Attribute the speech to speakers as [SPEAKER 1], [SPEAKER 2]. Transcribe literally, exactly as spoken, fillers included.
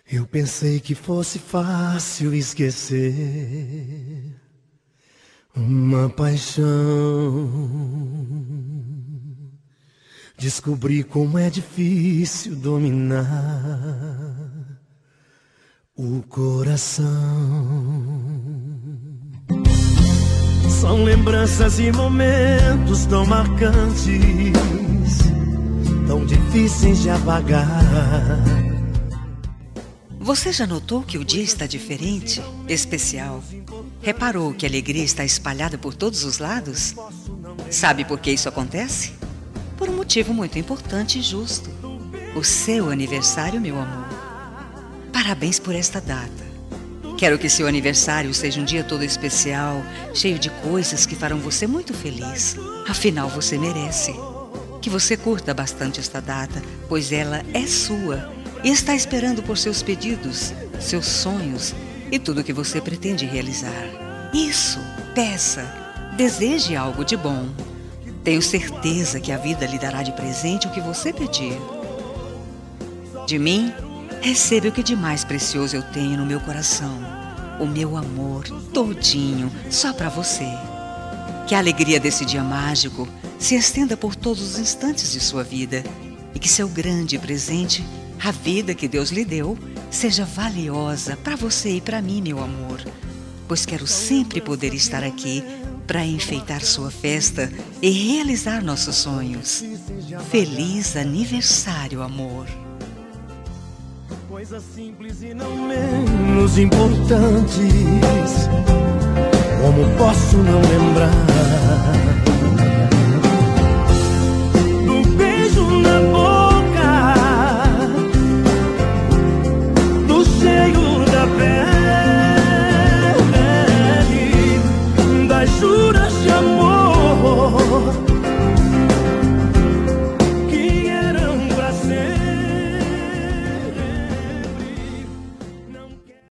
[SPEAKER 1] Eu pensei que fosse fácil esquecer uma paixão. Descobri como é difícil dominar o coração. São lembranças e momentos tão marcantes, tão difíceis de apagar.
[SPEAKER 2] Você já notou que o dia está diferente, especial? Reparou que a alegria está espalhada por todos os lados? Sabe por que isso acontece? Por um motivo muito importante e justo. O seu aniversário, meu amor. Parabéns por esta data. Quero que seu aniversário seja um dia todo especial, cheio de coisas que farão você muito feliz. Afinal, você merece. Que você curta bastante esta data, pois ela é sua. E está esperando por seus pedidos, seus sonhos e tudo o que você pretende realizar. Isso, peça, deseje algo de bom. Tenho certeza que a vida lhe dará de presente o que você pedir. De mim, receba o que de mais precioso eu tenho no meu coração. O meu amor todinho, só para você. Que a alegria desse dia mágico se estenda por todos os instantes de sua vida e que seu grande presente, a vida que Deus lhe deu, seja valiosa para você e para mim, meu amor. Pois quero sempre poder estar aqui para enfeitar sua festa e realizar nossos sonhos. Feliz aniversário, amor.
[SPEAKER 1] Coisas simples e não menos importantes, como posso não lembrar